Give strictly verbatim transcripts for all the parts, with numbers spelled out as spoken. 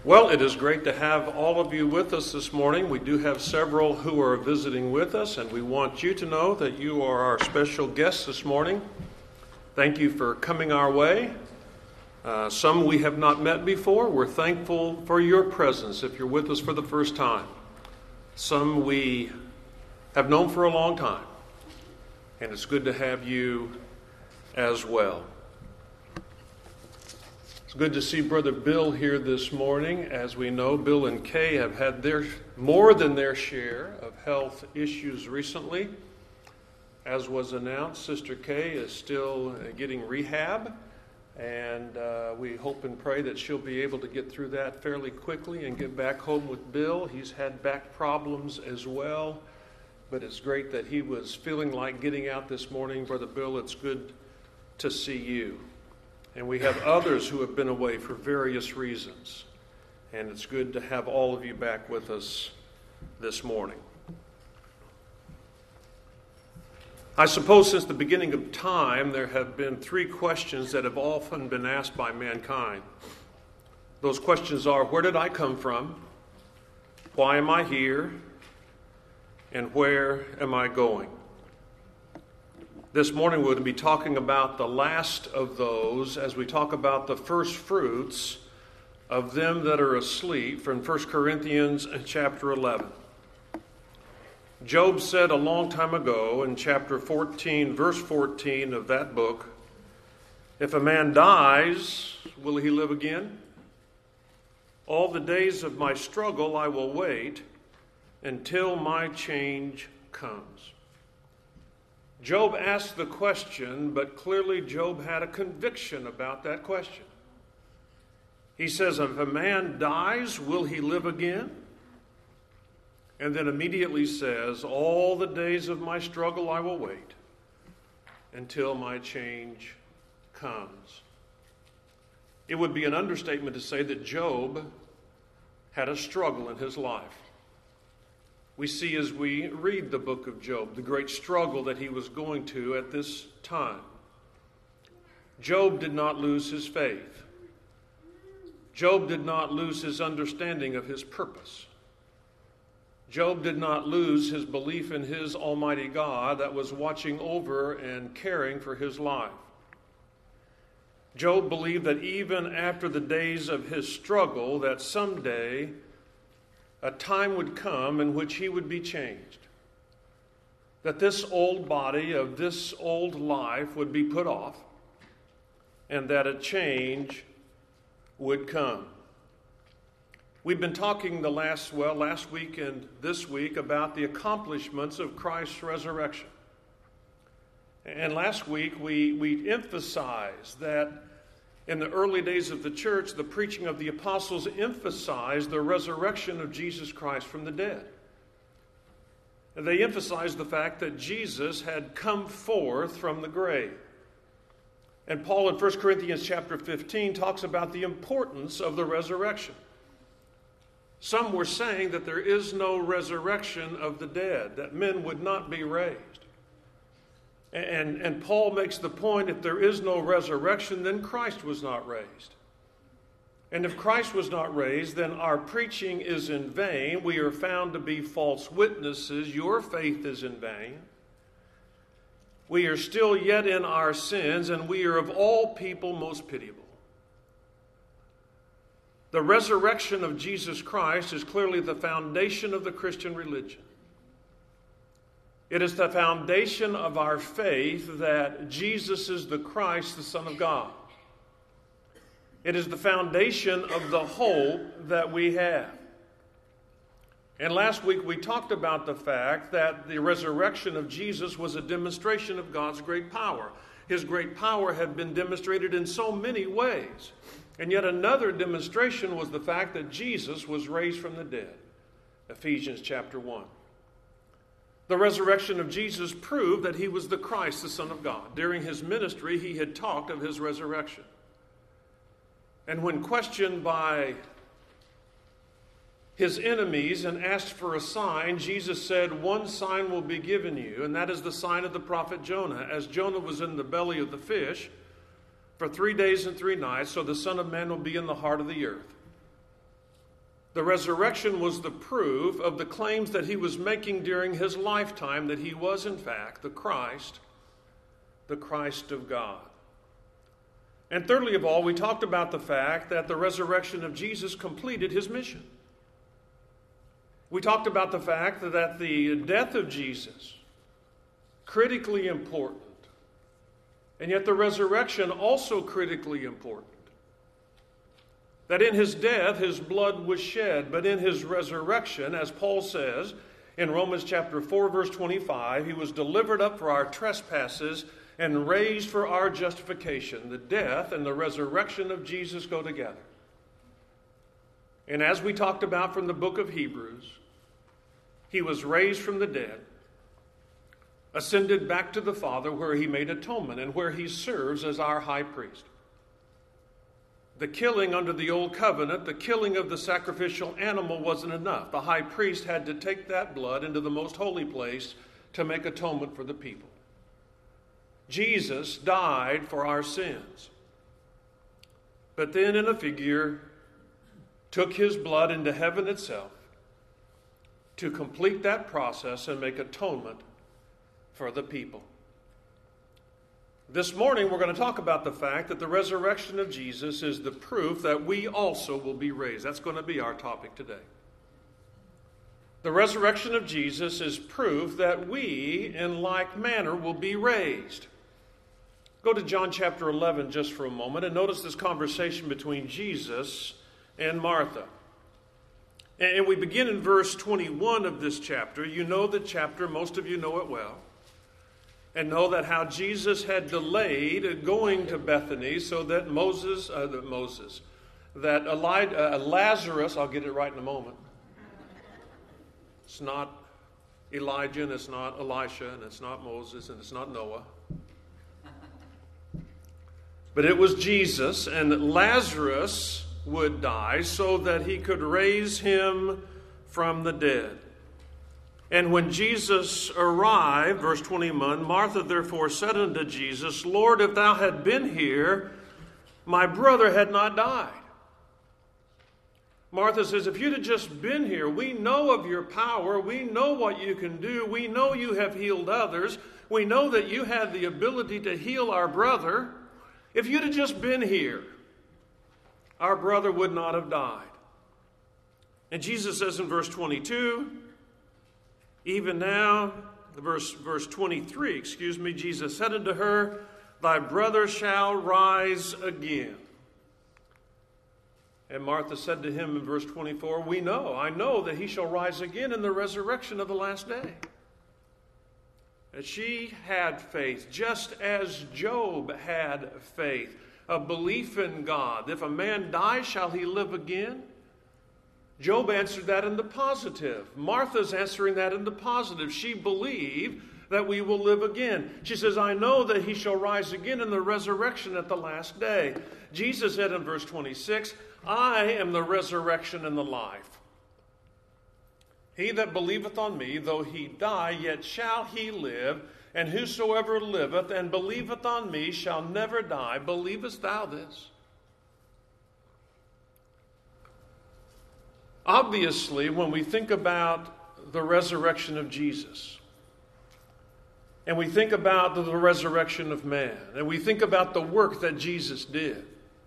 Well, it is great to have all of you with us this morning. We do have several who are visiting with us, and we want you to know that you are our special guests this morning. Thank you for coming our way. Uh, some we have not met before. We're thankful for your presence if you're with us for the first time. Some we have known for a long time, and it's good to have you as well. It's good to see Brother Bill here this morning. As we know, Bill and Kay have had their more than their share of health issues recently. As was announced, Sister Kay is still getting rehab, and uh, we hope and pray that she'll be able to get through that fairly quickly and get back home with Bill. He's had back problems as well, but it's great that he was feeling like getting out this morning. Brother Bill, it's good to see you. And we have others who have been away for various reasons. And it's good to have all of you back with us this morning. I suppose since the beginning of time, there have been three questions that have often been asked by mankind. Those questions are, where did I come from? Why am I here? And where am I going? This morning we're going to be talking about the last of those as we talk about the first fruits of them that are asleep from First Corinthians chapter eleven. Job said a long time ago in chapter fourteen, verse fourteen of that book, if a man dies, will he live again? All the days of my struggle I will wait until my change comes. Job asked the question, but clearly Job had a conviction about that question. He says, if a man dies, will he live again? And then immediately says, all the days of my struggle I will wait until my change comes. It would be an understatement to say that Job had a struggle in his life. We see as we read the book of Job the great struggle that he was going to at this time. Job did not lose his faith. Job did not lose his understanding of his purpose. Job did not lose his belief in his Almighty God that was watching over and caring for his life. Job believed that even after the days of his struggle, that someday a time would come in which he would be changed. That this old body of this old life would be put off, and that a change would come. We've been talking the last, well, last week and this week about the accomplishments of Christ's resurrection. And last week we, we emphasized that in the early days of the church, the preaching of the apostles emphasized the resurrection of Jesus Christ from the dead. And they emphasized the fact that Jesus had come forth from the grave. And Paul in First Corinthians chapter fifteen talks about the importance of the resurrection. Some were saying that there is no resurrection of the dead, that men would not be raised. And, and Paul makes the point, if there is no resurrection, then Christ was not raised. And if Christ was not raised, then our preaching is in vain. We are found to be false witnesses. Your faith is in vain. We are still yet in our sins, and we are of all people most pitiable. The resurrection of Jesus Christ is clearly the foundation of the Christian religion. It is the foundation of our faith that Jesus is the Christ, the Son of God. It is the foundation of the hope that we have. And last week we talked about the fact that the resurrection of Jesus was a demonstration of God's great power. His great power had been demonstrated in so many ways. And yet another demonstration was the fact that Jesus was raised from the dead. Ephesians chapter one. The resurrection of Jesus proved that he was the Christ, the Son of God. During his ministry, he had talked of his resurrection. And when questioned by his enemies and asked for a sign, Jesus said, one sign will be given you, and that is the sign of the prophet Jonah. As Jonah was in the belly of the fish for three days and three nights, so the Son of Man will be in the heart of the earth. The resurrection was the proof of the claims that he was making during his lifetime that he was, in fact, the Christ, the Christ of God. And thirdly of all, we talked about the fact that the resurrection of Jesus completed his mission. We talked about the fact that the death of Jesus, critically important, and yet the resurrection also critically important. That in his death, his blood was shed, but in his resurrection, as Paul says in Romans chapter four, verse twenty-five, he was delivered up for our trespasses and raised for our justification. The death and the resurrection of Jesus go together. And as we talked about from the book of Hebrews, he was raised from the dead, ascended back to the Father, where he made atonement and where he serves as our high priest. The killing under the old covenant, the killing of the sacrificial animal wasn't enough. The high priest had to take that blood into the most holy place to make atonement for the people. Jesus died for our sins. But then in a figure, took his blood into heaven itself to complete that process and make atonement for the people. This morning we're going to talk about the fact that the resurrection of Jesus is the proof that we also will be raised. That's going to be our topic today. The resurrection of Jesus is proof that we, in like manner, will be raised. Go to John chapter eleven just for a moment and notice this conversation between Jesus and Martha. And we begin in verse twenty-one of this chapter. You know the chapter, most of you know it well. And know that how Jesus had delayed going to Bethany so that Moses, uh, that Moses, that Elijah, uh, Lazarus, I'll get it right in a moment. It's not Elijah, and it's not Elisha, and it's not Moses, and it's not Noah. But it was Jesus, and Lazarus would die so that he could raise him from the dead. And when Jesus arrived, verse twenty-one, Martha therefore said unto Jesus, Lord, if thou had been here, my brother had not died. Martha says, if you'd have just been here, we know of your power, we know what you can do, we know you have healed others, we know that you had the ability to heal our brother. If you'd have just been here, our brother would not have died. And Jesus says in verse twenty-two, even now, verse, verse twenty-three, excuse me, Jesus said unto her, thy brother shall rise again. And Martha said to him in verse twenty-four, we know, I know that he shall rise again in the resurrection of the last day. And she had faith, just as Job had faith, a belief in God. If a man dies, shall he live again? Job answered that in the positive. Martha's answering that in the positive. She believed that we will live again. She says, I know that he shall rise again in the resurrection at the last day. Jesus said in verse twenty-six, I am the resurrection and the life. He that believeth on me, though he die, yet shall he live. And whosoever liveth and believeth on me shall never die. Believest thou this? Obviously, when we think about the resurrection of Jesus, and we think about the resurrection of man, and we think about the work that Jesus did,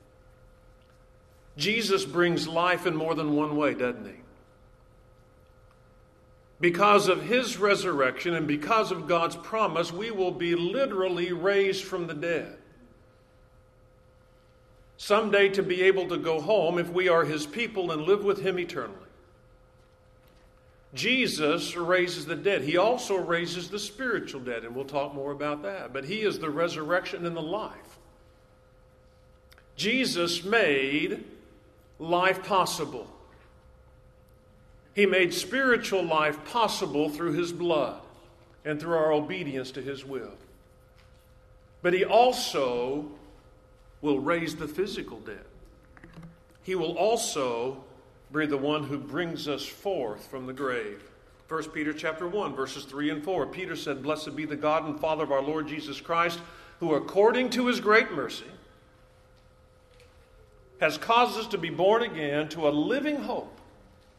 Jesus brings life in more than one way, doesn't he? Because of his resurrection and because of God's promise, we will be literally raised from the dead. Someday to be able to go home if we are his people and live with him eternally. Jesus raises the dead. He also raises the spiritual dead, and we'll talk more about that. But he is the resurrection and the life. Jesus made life possible. He made spiritual life possible through his blood and through our obedience to his will. But he also will raise the physical dead. He will also be the one who brings us forth from the grave. First Peter chapter one, verses three and four. Peter said, Blessed be the God and Father of our Lord Jesus Christ, who according to his great mercy has caused us to be born again to a living hope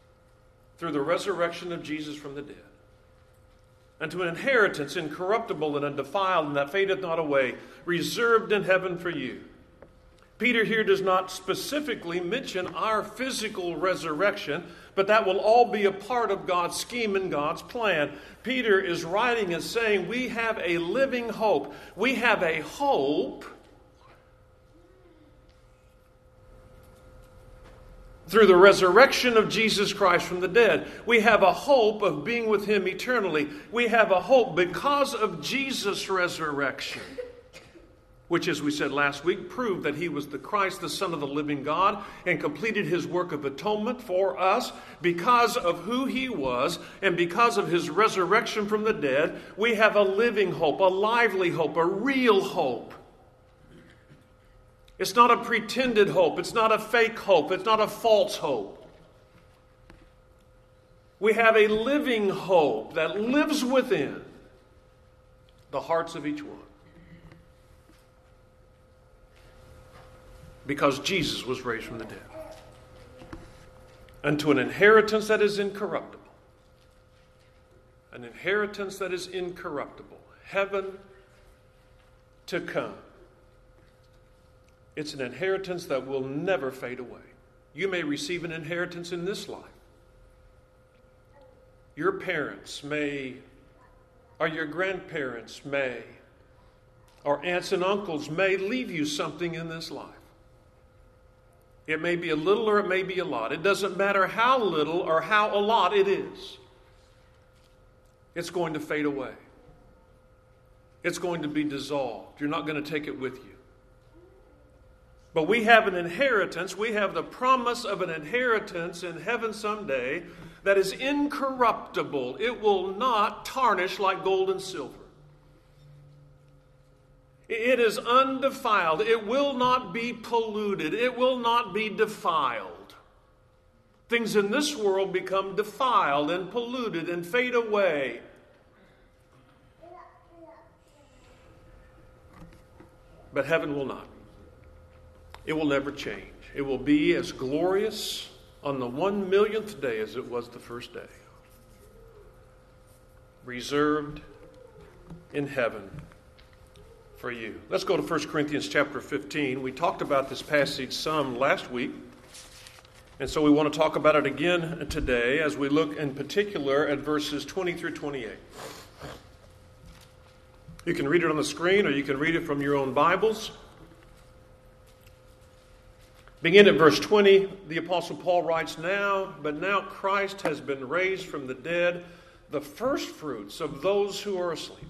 through the resurrection of Jesus from the dead, unto an inheritance incorruptible and undefiled, and that fadeth not away, reserved in heaven for you. Peter here does not specifically mention our physical resurrection, but that will all be a part of God's scheme and God's plan. Peter is writing and saying we have a living hope. We have a hope through the resurrection of Jesus Christ from the dead. We have a hope of being with Him eternally. We have a hope because of Jesus' resurrection, which, as we said last week, proved that He was the Christ, the Son of the living God, and completed His work of atonement for us. Because of who He was and because of His resurrection from the dead, we have a living hope, a lively hope, a real hope. It's not a pretended hope. It's not a fake hope. It's not a false hope. We have a living hope that lives within the hearts of each one, because Jesus was raised from the dead, unto an inheritance that is incorruptible. An inheritance that is incorruptible. Heaven to come. It's an inheritance that will never fade away. You may receive an inheritance in this life. Your parents may, or your grandparents may, or aunts and uncles may leave you something in this life. It may be a little or it may be a lot. It doesn't matter how little or how a lot it is. It's going to fade away. It's going to be dissolved. You're not going to take it with you. But we have an inheritance. We have the promise of an inheritance in heaven someday that is incorruptible. It will not tarnish like gold and silver. It is undefiled. It will not be polluted. It will not be defiled. Things in this world become defiled and polluted and fade away. But heaven will not. It will never change. It will be as glorious on the one millionth day as it was the first day. Reserved in heaven for you. Let's go to First Corinthians chapter fifteen. We talked about this passage some last week, and so we want to talk about it again today as we look in particular at verses twenty through twenty-eight. You can read it on the screen or you can read it from your own Bibles. Begin at verse twenty. The Apostle Paul writes, Now, but now Christ has been raised from the dead, the firstfruits of those who are asleep.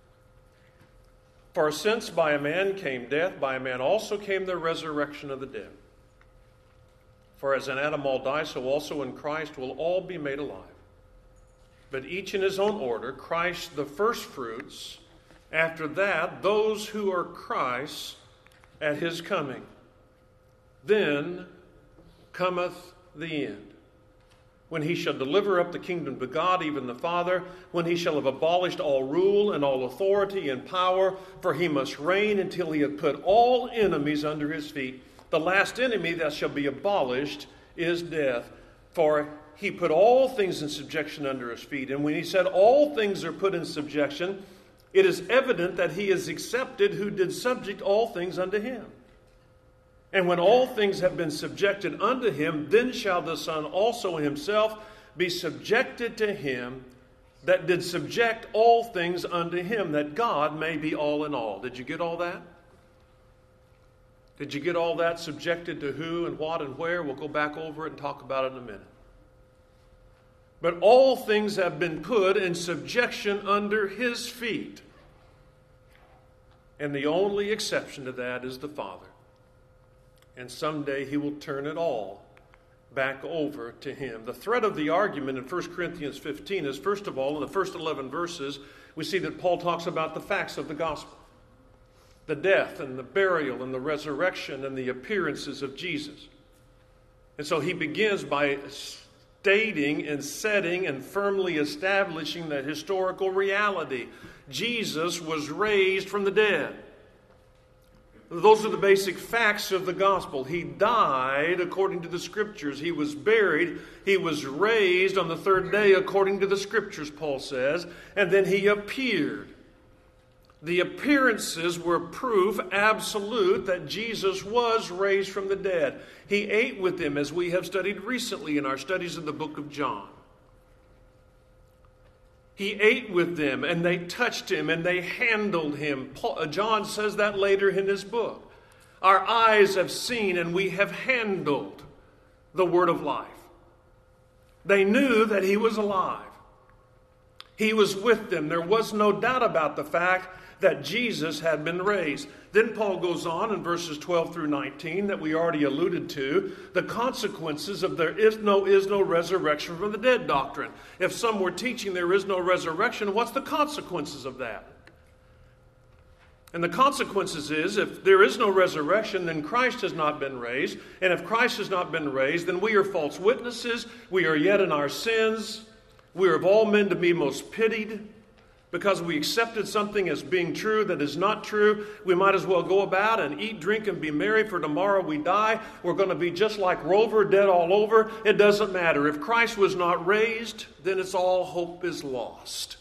For since by a man came death, by a man also came the resurrection of the dead. For as in Adam all die, so also in Christ will all be made alive. But each in his own order, Christ the firstfruits, after that those who are Christ's at his coming. Then cometh the end, when he shall deliver up the kingdom to God, even the Father, when he shall have abolished all rule and all authority and power, for he must reign until he hath put all enemies under his feet. The last enemy that shall be abolished is death, for he put all things in subjection under his feet. And when he said all things are put in subjection, it is evident that he is accepted who did subject all things unto him. And when all things have been subjected unto him, then shall the Son also himself be subjected to him that did subject all things unto him, that God may be all in all. Did you get all that? Did you get all that? Subjected to who and what and where? We'll go back over it and talk about it in a minute. But all things have been put in subjection under his feet. And the only exception to that is the Father. And someday he will turn it all back over to him. The thread of the argument in First Corinthians fifteen is, first of all, in the first eleven verses, we see that Paul talks about the facts of the gospel. The death and the burial and the resurrection and the appearances of Jesus. And so he begins by stating and setting and firmly establishing the historical reality. Jesus was raised from the dead. Those are the basic facts of the gospel. He died according to the Scriptures. He was buried. He was raised on the third day according to the Scriptures, Paul says. And then he appeared. The appearances were proof absolute that Jesus was raised from the dead. He ate with them, as we have studied recently in our studies of the book of John. He ate with them, and they touched him, and they handled him. Paul, John says that later in his book. Our eyes have seen, and we have handled the word of life. They knew that he was alive. He was with them. There was no doubt about the fact that Jesus had been raised. Then Paul goes on in verses twelve through nineteen that we already alluded to, the consequences of there is no, is no resurrection from the dead doctrine. If some were teaching there is no resurrection, what's the consequences of that? And the consequences is, if there is no resurrection, then Christ has not been raised. And if Christ has not been raised, then we are false witnesses. We are yet in our sins. We are of all men to be most pitied. Because we accepted something as being true that is not true, we might as well go about and eat, drink, and be merry, for tomorrow we die. We're going to be just like Rover, dead all over. It doesn't matter. If Christ was not raised, then it's all hope is lost.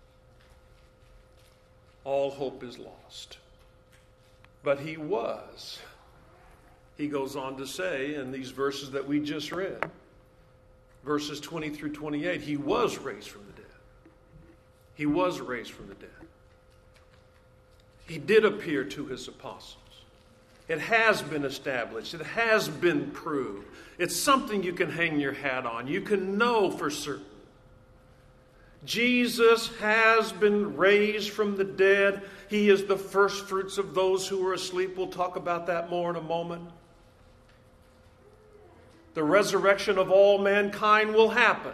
All hope is lost. But he was. He goes on to say in these verses that we just read, verses twenty through twenty-eight, he was raised from the dead. He was raised from the dead. He did appear to his apostles. It has been established. It has been proved. It's something you can hang your hat on. You can know for certain. Jesus has been raised from the dead. He is the first fruits of those who are asleep. We'll talk about that more in a moment. The resurrection of all mankind will happen.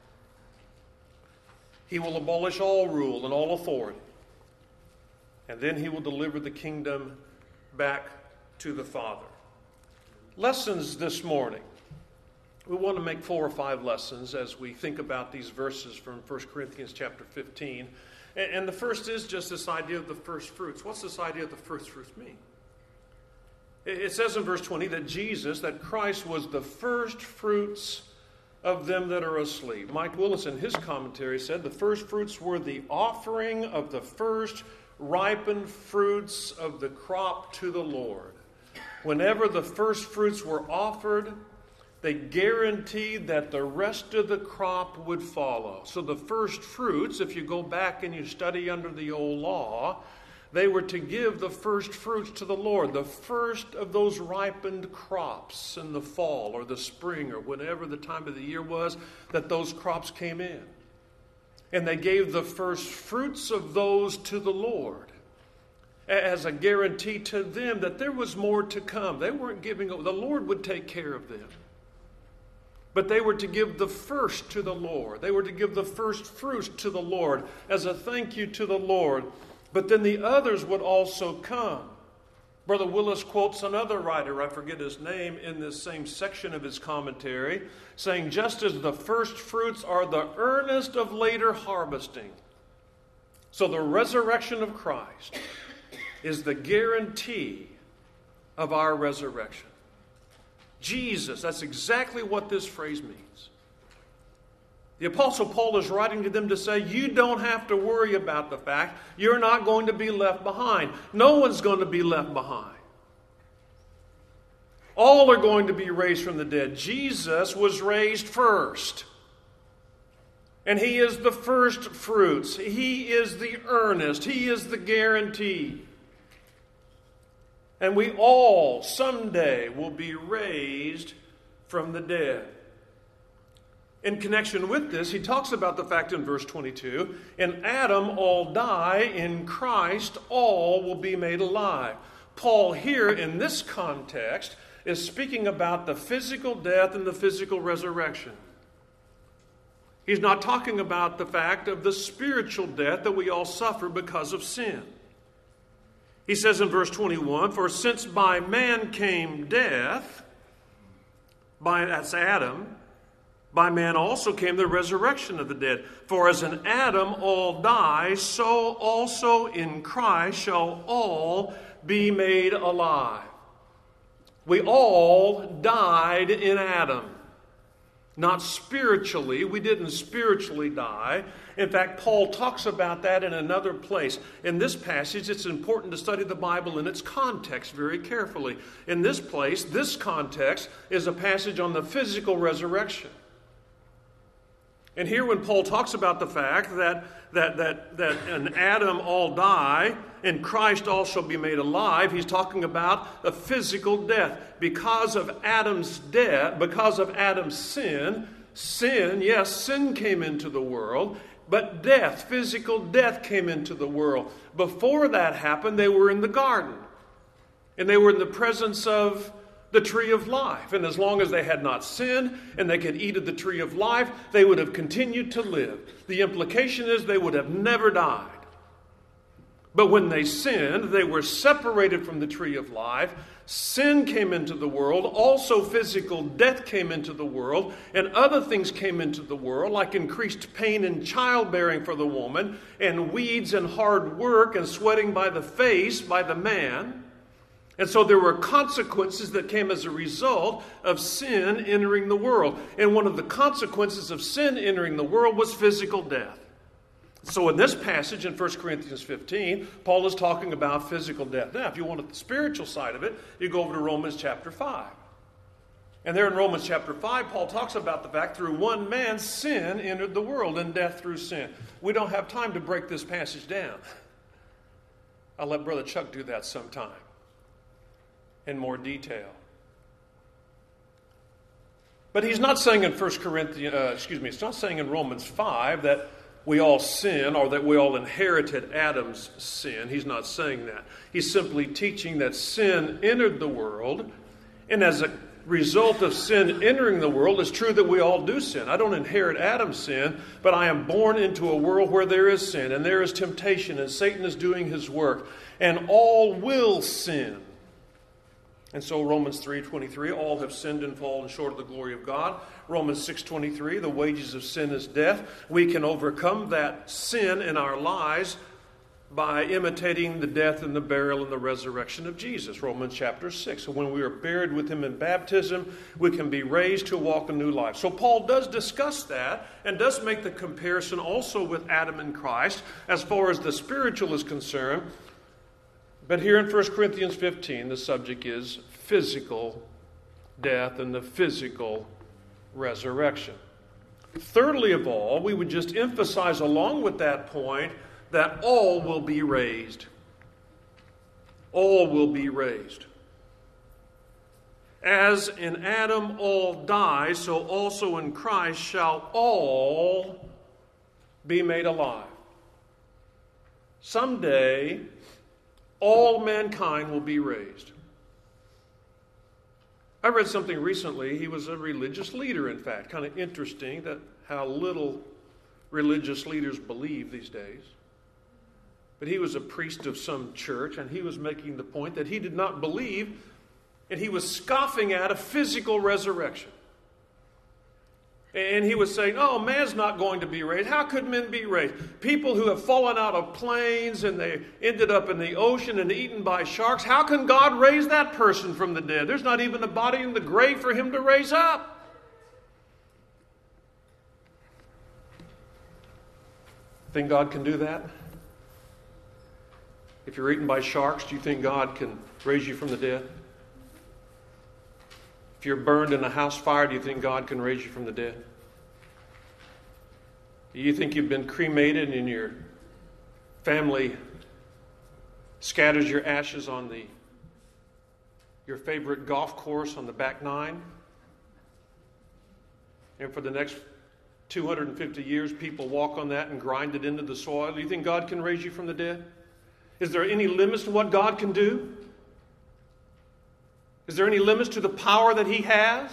He will abolish all rule and all authority. And then he will deliver the kingdom back to the Father. Lessons this morning. We want to make four or five lessons as we think about these verses from First Corinthians chapter fifteen. And the first is just this idea of the first fruits. What's this idea of the first fruits mean? It says in verse twenty that Jesus, that Christ was the first fruits of them that are asleep. Mike Willis in his commentary said the first fruits were the offering of the first ripened fruits of the crop to the Lord. Whenever the first fruits were offered, they guaranteed that the rest of the crop would follow. So the first fruits, if you go back and you study under the old law, they were to give the first fruits to the Lord, the first of those ripened crops in the fall or the spring or whenever the time of the year was that those crops came in. And they gave the first fruits of those to the Lord as a guarantee to them that there was more to come. They weren't giving, the Lord would take care of them. But they were to give the first to the Lord. They were to give the first fruits to the Lord as a thank you to the Lord. But then the others would also come. Brother Willis quotes another writer, I forget his name, in this same section of his commentary, saying, just as the first fruits are the earnest of later harvesting, so the resurrection of Christ is the guarantee of our resurrection. Jesus, that's exactly what this phrase means. The Apostle Paul is writing to them to say, you don't have to worry about the fact you're not going to be left behind. No one's going to be left behind. All are going to be raised from the dead. Jesus was raised first. And he is the first fruits. He is the earnest. He is the guarantee. And we all someday will be raised from the dead. In connection with this, he talks about the fact in verse twenty-two, in Adam all die, in Christ all will be made alive. Paul here in this context is speaking about the physical death and the physical resurrection. He's not talking about the fact of the spiritual death that we all suffer because of sin. He says in verse twenty-one, for since by man came death, by that's Adam, by man also came the resurrection of the dead. For as in Adam all die, so also in Christ shall all be made alive. We all died in Adam. Not spiritually. We didn't spiritually die. In fact, Paul talks about that in another place. In this passage, it's important to study the Bible in its context very carefully. In this place, this context is a passage on the physical resurrection. And here when Paul talks about the fact that, that, that, that in Adam all die, and Christ also be made alive, he's talking about a physical death. Because of Adam's death, because of Adam's sin, sin, yes, sin came into the world, but death, physical death came into the world. Before that happened, they were in the garden. And they were in the presence of the tree of life. And as long as they had not sinned and they could eat of the tree of life, they would have continued to live. The implication is they would have never died. But when they sinned, they were separated from the tree of life. Sin came into the world. Also physical death came into the world. And other things came into the world, like increased pain in childbearing for the woman, and weeds and hard work and sweating by the face by the man. And so there were consequences that came as a result of sin entering the world. And one of the consequences of sin entering the world was physical death. So in this passage in First Corinthians fifteen, Paul is talking about physical death. Now, if you want the spiritual side of it, you go over to Romans chapter five. And there in Romans chapter five, Paul talks about the fact through one man, sin entered the world, and death through sin. We don't have time to break this passage down. I'll let Brother Chuck do that sometime in more detail. But he's not saying in First Corinthians, uh, excuse me, it's not saying in Romans five that we all sin or that we all inherited Adam's sin. He's not saying that. He's simply teaching that sin entered the world, and as a result of sin entering the world, it's true that we all do sin. I don't inherit Adam's sin, but I am born into a world where there is sin, and there is temptation, and Satan is doing his work, and all will sin. And so Romans three twenty-three, all have sinned and fallen short of the glory of God. Romans six twenty-three, the wages of sin is death. We can overcome that sin in our lives by imitating the death and the burial and the resurrection of Jesus. Romans chapter six. So when we are buried with him in baptism, we can be raised to walk a new life. So Paul does discuss that and does make the comparison also with Adam and Christ as far as the spiritual is concerned. But here in First Corinthians fifteen, the subject is physical death and the physical resurrection. Thirdly of all, we would just emphasize along with that point that all will be raised. All will be raised. As in Adam all die, so also in Christ shall all be made alive. Someday, all mankind will be raised. I read something recently. He was a religious leader, in fact. Kind of interesting that how little religious leaders believe these days. But he was a priest of some church, and he was making the point that he did not believe, and he was scoffing at a physical resurrection. And he was saying, oh, man's not going to be raised. How could men be raised? People who have fallen out of planes and they ended up in the ocean and eaten by sharks. How can God raise that person from the dead? There's not even a body in the grave for him to raise up. Think God can do that? If you're eaten by sharks, do you think God can raise you from the dead? If you're burned in a house fire, do you think God can raise you from the dead? Do you think you've been cremated and your family scatters your ashes on the your favorite golf course on the back nine? And for the next two hundred fifty years, people walk on that and grind it into the soil. Do you think God can raise you from the dead? Is there any limits to what God can do? Is there any limits to the power that he has?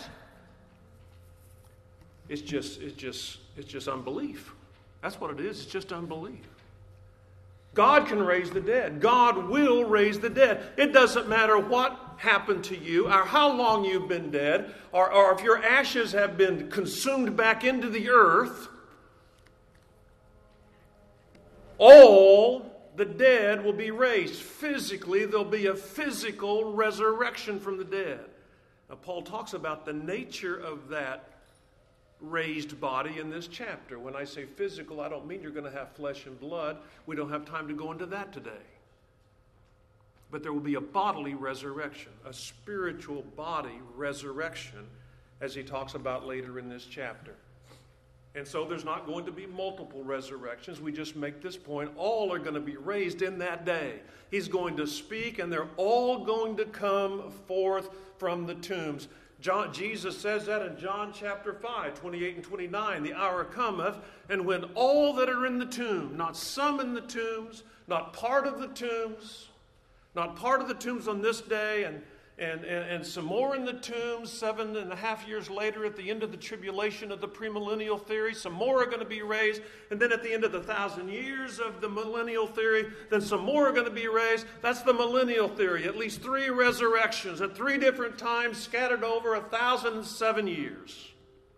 It's just, it's just, it's just unbelief. That's what it is. It's just unbelief. God can raise the dead. God will raise the dead. It doesn't matter what happened to you or how long you've been dead or, or if your ashes have been consumed back into the earth. All the dead will be raised. Physically, there'll be a physical resurrection from the dead. Now, Paul talks about the nature of that raised body in this chapter. When I say physical, I don't mean you're going to have flesh and blood. We don't have time to go into that today. But there will be a bodily resurrection, a spiritual body resurrection, as he talks about later in this chapter. And so there's not going to be multiple resurrections. We just make this point. All are going to be raised in that day. He's going to speak, and they're all going to come forth from the tombs. John, Jesus says that in John chapter five, twenty-eight and twenty-nine. The hour cometh, and when all that are in the tomb, not some in the tombs, not part of the tombs, not part of the tombs on this day, and And, and, and some more in the tombs seven and a half years later at the end of the tribulation of the premillennial theory. Some more are going to be raised. And then at the end of the thousand years of the millennial theory, then some more are going to be raised. That's the millennial theory. At least three resurrections at three different times scattered over a thousand and seven years.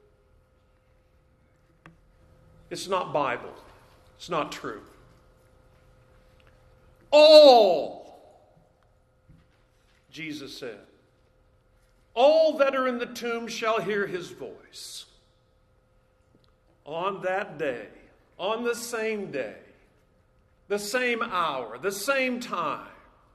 It's not Bible. It's not true. All, Jesus said, all that are in the tomb shall hear his voice. On that day, on the same day, the same hour, the same time,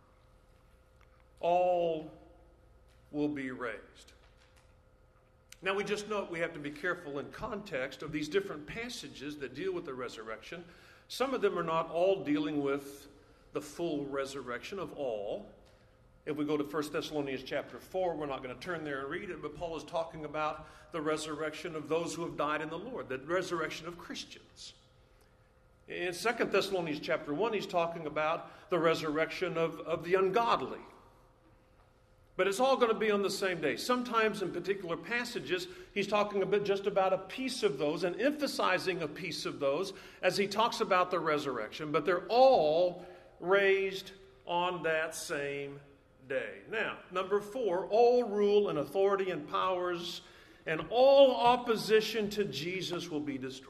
all will be raised. Now we just note we have to be careful in context of these different passages that deal with the resurrection. Some of them are not all dealing with the full resurrection of all. If we go to First Thessalonians chapter four, we're not going to turn there and read it, but Paul is talking about the resurrection of those who have died in the Lord, the resurrection of Christians. In Second Thessalonians chapter one, he's talking about the resurrection of, of the ungodly. But it's all going to be on the same day. Sometimes in particular passages, he's talking a bit just about a piece of those and emphasizing a piece of those as he talks about the resurrection. But they're all raised on that same day. Now, number four, all rule and authority and powers and all opposition to Jesus will be destroyed.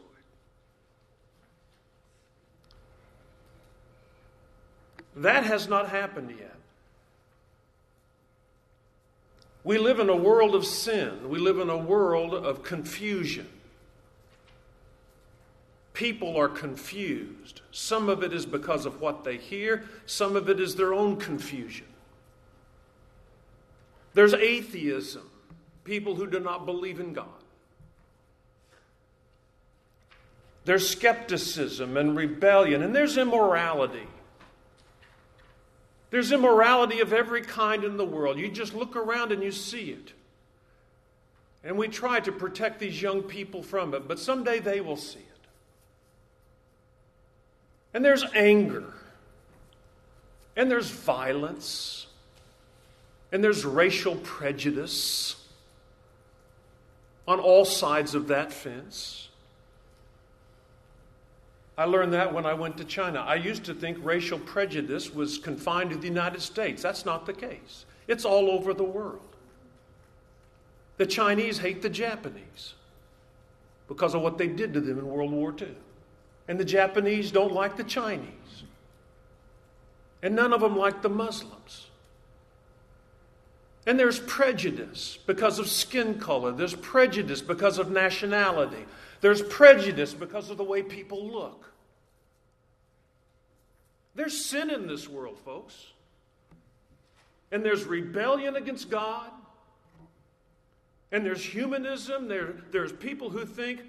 That has not happened yet. We live in a world of sin. We live in a world of confusion. People are confused. Some of it is because of what they hear. Some of it is their own confusion. There's atheism, people who do not believe in God. There's skepticism and rebellion, and there's immorality. There's immorality of every kind in the world. You just look around and you see it. And we try to protect these young people from it, but someday they will see it. And there's anger. And there's violence. And there's racial prejudice on all sides of that fence. I learned that when I went to China. I used to think racial prejudice was confined to the United States. That's not the case. It's all over the world. The Chinese hate the Japanese because of what they did to them in World War Two. And the Japanese don't like the Chinese. And none of them like the Muslims. And there's prejudice because of skin color. There's prejudice because of nationality. There's prejudice because of the way people look. There's sin in this world, folks. And there's rebellion against God. And there's humanism. There, there's people who think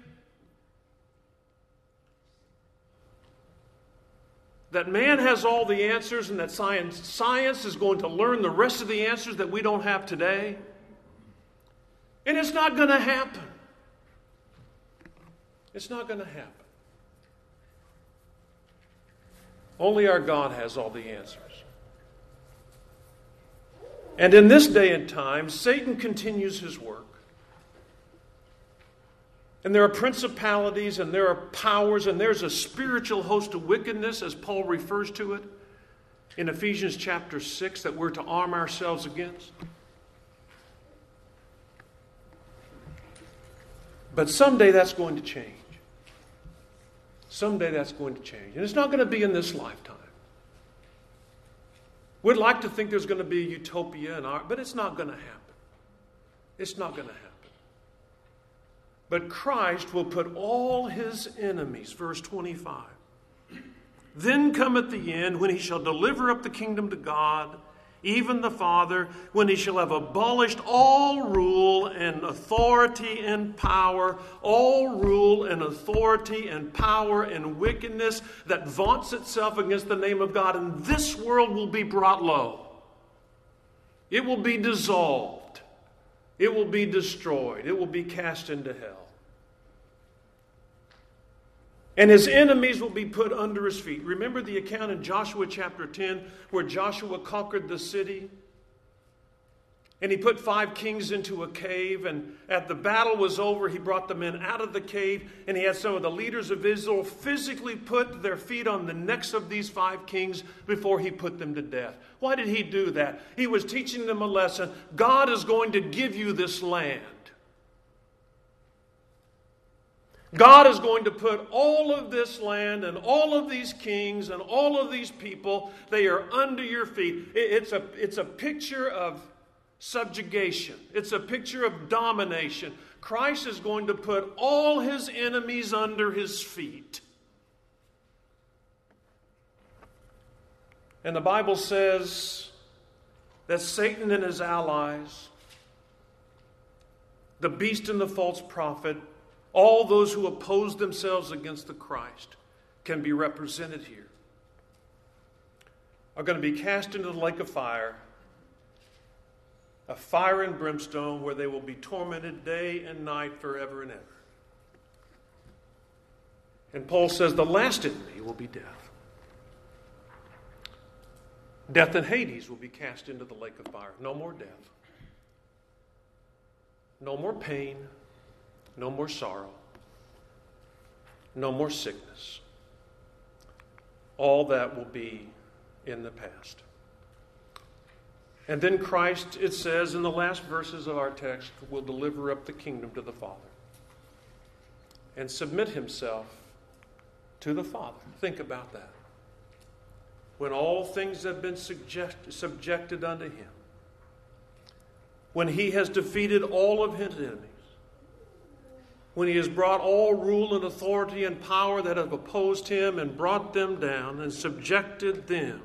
that man has all the answers and that science, science is going to learn the rest of the answers that we don't have today. And it's not going to happen. It's not going to happen. Only our God has all the answers. And in this day and time, Satan continues his work. And there are principalities and there are powers and there's a spiritual host of wickedness, as Paul refers to it in Ephesians chapter six, that we're to arm ourselves against. But someday that's going to change. Someday that's going to change. And it's not going to be in this lifetime. We'd like to think there's going to be a utopia in our, but it's not going to happen. It's not going to happen. But Christ will put all his enemies, verse twenty-five. Then cometh the end, when he shall deliver up the kingdom to God, even the Father, when he shall have abolished all rule and authority and power, all rule and authority and power and wickedness that vaunts itself against the name of God. And this world will be brought low. It will be dissolved. It will be destroyed. It will be cast into hell. And his enemies will be put under his feet. Remember the account in Joshua chapter ten where Joshua conquered the city? And he put five kings into a cave, and at the battle was over, he brought the men out of the cave, and he had some of the leaders of Israel physically put their feet on the necks of these five kings before he put them to death. Why did he do that? He was teaching them a lesson. God is going to give you this land. God is going to put all of this land and all of these kings and all of these people, they are under your feet. It's a, it's a picture of subjugation. It's a picture of domination. Christ is going to put all his enemies under his feet. And the Bible says that Satan and his allies, the beast and the false prophet, all those who oppose themselves against the Christ can be represented here, are going to be cast into the lake of fire, a fire and brimstone where they will be tormented day and night forever and ever. And Paul says the last enemy will be death. Death and Hades will be cast into the lake of fire. No more death. No more pain. No more sorrow. No more sickness. All that will be in the past. And then Christ, it says in the last verses of our text, will deliver up the kingdom to the Father and submit himself to the Father. Think about that. When all things have been subject, subjected unto him, when he has defeated all of his enemies, when he has brought all rule and authority and power that have opposed him and brought them down and subjected them.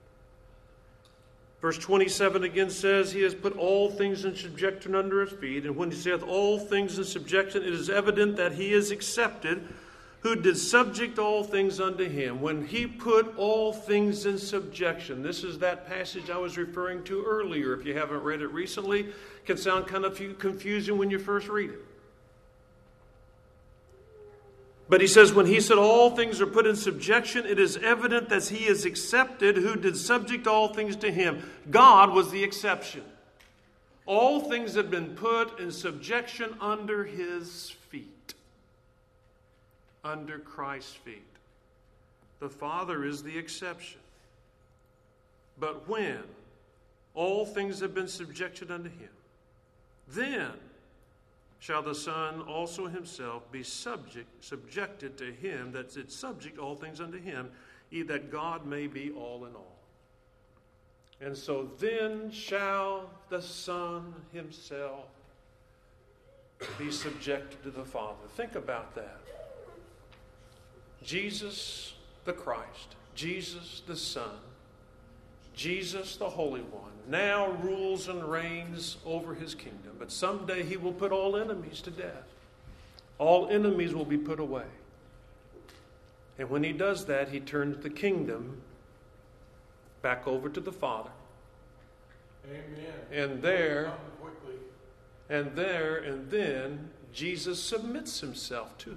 Verse twenty-seven again says, he has put all things in subjection under his feet. And when he saith all things in subjection, it is evident that he is accepted, who did subject all things unto him. When he put all things in subjection. This is that passage I was referring to earlier. If you haven't read it recently, it can sound kind of confusing when you first read it. But he says, when he said all things are put in subjection, it is evident that he is accepted, who did subject all things to him. God was the exception. All things had been put in subjection under his feet. Under Christ's feet. The Father is the exception. But when all things have been subjected unto him, then shall the Son also himself be subject, subjected to him that did subject all things unto him, ye that God may be all in all. And so then shall the Son himself be subjected to the Father. Think about that. Jesus the Christ, Jesus the Son, Jesus the Holy One, now rules and reigns over his kingdom. But someday he will put all enemies to death. All enemies will be put away. And when he does that, he turns the kingdom back over to the Father. Amen. And there, and there, and then Jesus submits himself to him.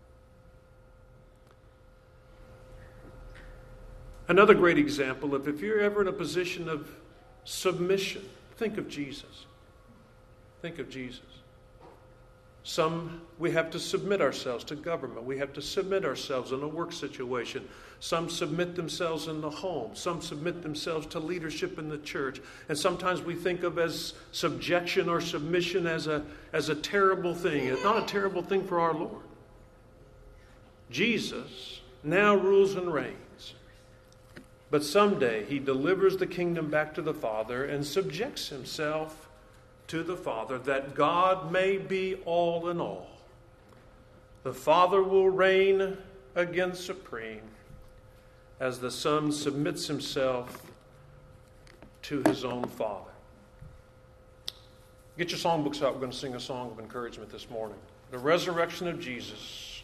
Another great example of if you're ever in a position of submission, think of Jesus. Think of Jesus. Some, we have to submit ourselves to government. We have to submit ourselves in a work situation. Some submit themselves in the home. Some submit themselves to leadership in the church. And sometimes we think of as subjection or submission as a, as a terrible thing. It's not a terrible thing for our Lord. Jesus now rules and reigns. But someday he delivers the kingdom back to the Father and subjects himself to the Father, that God may be all in all. The Father will reign again supreme as the Son submits himself to his own Father. Get your songbooks out. We're going to sing a song of encouragement this morning. The resurrection of Jesus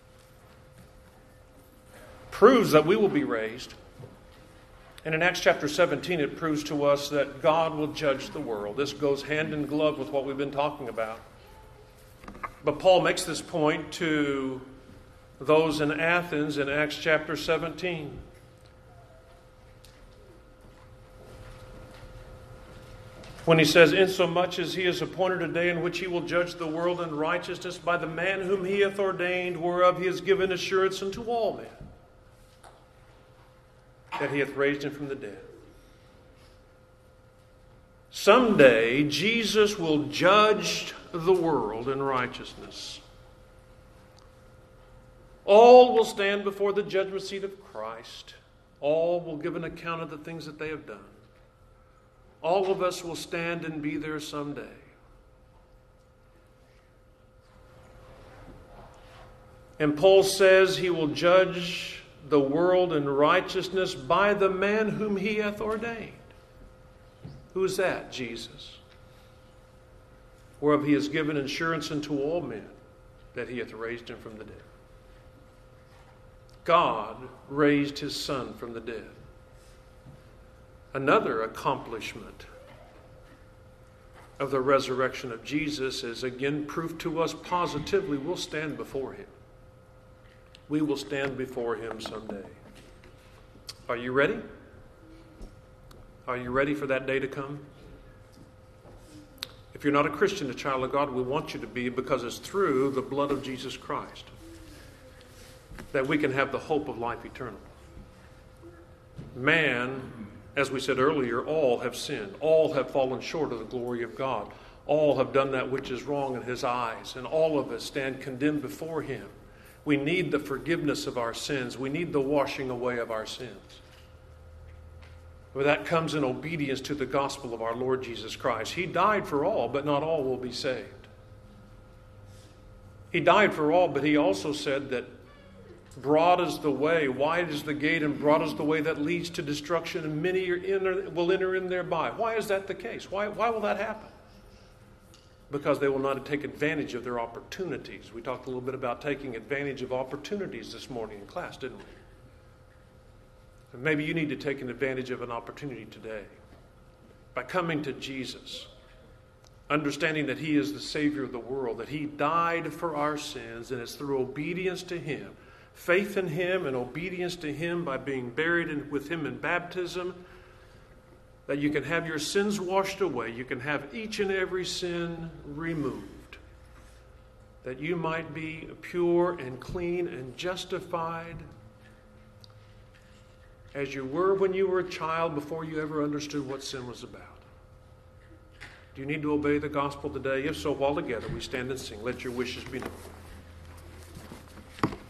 proves that we will be raised. And in Acts chapter seventeen, it proves to us that God will judge the world. This goes hand in glove with what we've been talking about. But Paul makes this point to those in Athens in Acts chapter seventeen. When he says, insomuch as he has appointed a day in which he will judge the world in righteousness by the man whom he hath ordained, whereof he has given assurance unto all men, that he hath raised him from the dead. Someday, Jesus will judge the world in righteousness. All will stand before the judgment seat of Christ. All will give an account of the things that they have done. All of us will stand and be there someday. And Paul says he will judge the world in righteousness by the man whom he hath ordained. Who is that? Jesus. Whereof he has given assurance unto all men that he hath raised him from the dead. God raised his Son from the dead. Another accomplishment of the resurrection of Jesus is again proof to us positively we'll stand before him. We will stand before him someday. Are you ready? Are you ready for that day to come? If you're not a Christian, a child of God, we want you to be, because it's through the blood of Jesus Christ that we can have the hope of life eternal. Man, as we said earlier, all have sinned. All have fallen short of the glory of God. All have done that which is wrong in his eyes. And all of us stand condemned before him. We need the forgiveness of our sins. We need the washing away of our sins. But that comes in obedience to the gospel of our Lord Jesus Christ. He died for all, but not all will be saved. He died for all, but he also said that broad is the way, wide is the gate, and broad is the way that leads to destruction, and many are in, will enter in thereby. Why is that the case? Why, why will that happen? Because they will not take advantage of their opportunities. We talked a little bit about taking advantage of opportunities this morning in class, didn't we? And maybe you need to take an advantage of an opportunity today by coming to Jesus, understanding that he is the Savior of the world, that he died for our sins, and it's through obedience to him, faith in him and obedience to him by being buried in, with him in baptism, that you can have your sins washed away. You can have each and every sin removed, that you might be pure and clean and justified as you were when you were a child before you ever understood what sin was about. Do you need to obey the gospel today? If so, while together we stand and sing, Let Your Wishes Be Known.